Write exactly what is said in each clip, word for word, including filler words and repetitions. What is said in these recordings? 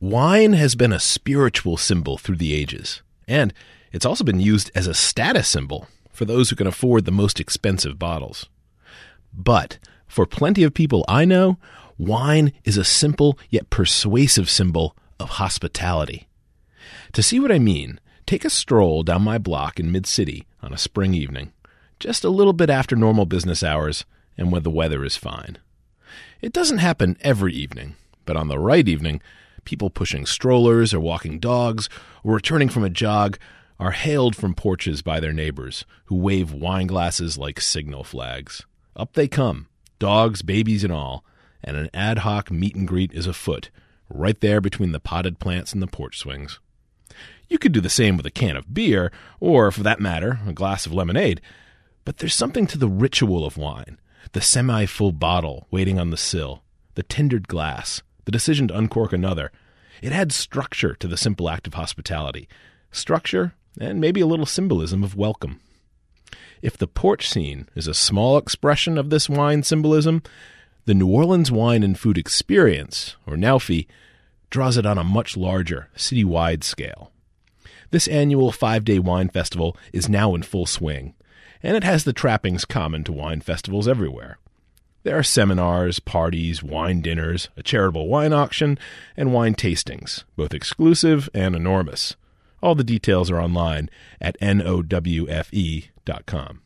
Wine has been a spiritual symbol through the ages, and it's also been used as a status symbol for those who can afford the most expensive bottles. But for plenty of people I know, wine is a simple yet persuasive symbol of hospitality. To see what I mean, take a stroll down my block in Mid-City on a spring evening, just a little bit after normal business hours and when the weather is fine. It doesn't happen every evening, but on the right evening, people pushing strollers or walking dogs or returning from a jog are hailed from porches by their neighbors who wave wine glasses like signal flags. Up they come, dogs, babies, and all, and an ad hoc meet and greet is afoot, right there between the potted plants and the porch swings. You could do the same with a can of beer, or, for that matter, a glass of lemonade, but there's something to the ritual of wine, the semi-full bottle waiting on the sill, the tendered glass, the decision to uncork another. It adds structure to the simple act of hospitality. Structure and maybe a little symbolism of welcome. If the porch scene is a small expression of this wine symbolism, the New Orleans Wine and Food Experience, or NOWFE, draws it on a much larger, citywide scale. This annual five-day wine festival is now in full swing, and it has the trappings common to wine festivals everywhere. There are seminars, parties, wine dinners, a charitable wine auction, and wine tastings, both exclusive and enormous. All the details are online at N O W F E dot com.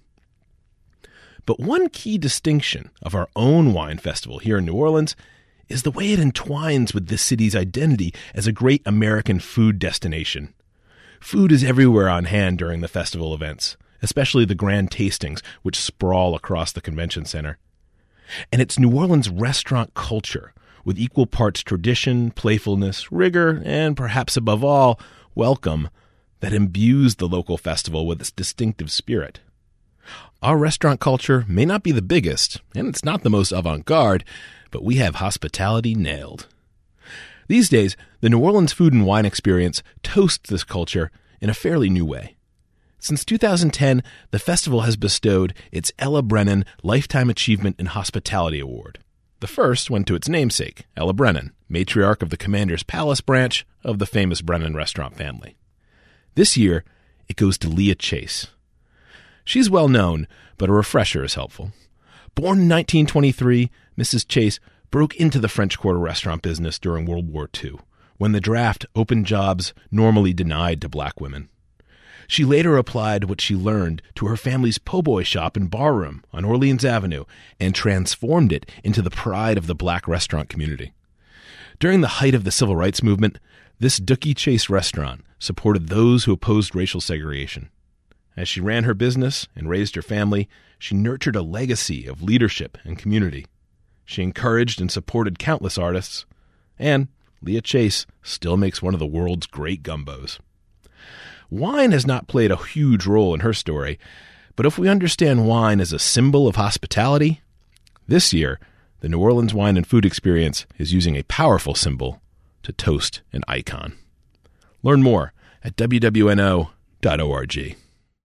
But one key distinction of our own wine festival here in New Orleans is the way it entwines with this city's identity as a great American food destination. Food is everywhere on hand during the festival events, especially the grand tastings which sprawl across the convention center. And it's New Orleans restaurant culture, with equal parts tradition, playfulness, rigor, and perhaps above all, welcome, that imbues the local festival with its distinctive spirit. Our restaurant culture may not be the biggest, and it's not the most avant-garde, but we have hospitality nailed. These days, the New Orleans Food and Wine Experience toasts this culture in a fairly new way. Since two thousand ten, the festival has bestowed its Ella Brennan Lifetime Achievement in Hospitality Award. The first went to its namesake, Ella Brennan, matriarch of the Commander's Palace branch of the famous Brennan restaurant family. This year, it goes to Leah Chase. She's well known, but a refresher is helpful. Born in nineteen twenty-three, Missus Chase broke into the French Quarter restaurant business during World War Two, when the draft opened jobs normally denied to black women. She later applied what she learned to her family's po' boy shop and barroom on Orleans Avenue and transformed it into the pride of the black restaurant community. During the height of the civil rights movement, this Dookie Chase restaurant supported those who opposed racial segregation. As she ran her business and raised her family, she nurtured a legacy of leadership and community. She encouraged and supported countless artists, and Leah Chase still makes one of the world's great gumbos. Wine has not played a huge role in her story, but if we understand wine as a symbol of hospitality, this year, the New Orleans Wine and Food Experience is using a powerful symbol to toast an icon. Learn more at W W N O dot org.